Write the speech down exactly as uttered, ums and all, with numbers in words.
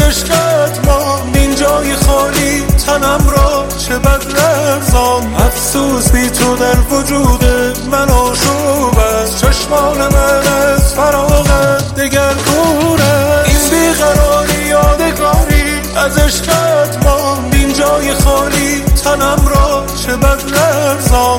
عشقت ما این جای خالی تنم را چه بد لرزان. افسوس بی تو در وجود من آشوب است، چشمان من از فراغت دگر کورست. این بیقراری یادگاری از عشقت ما این جای خالی تنم را چه بد لرزان.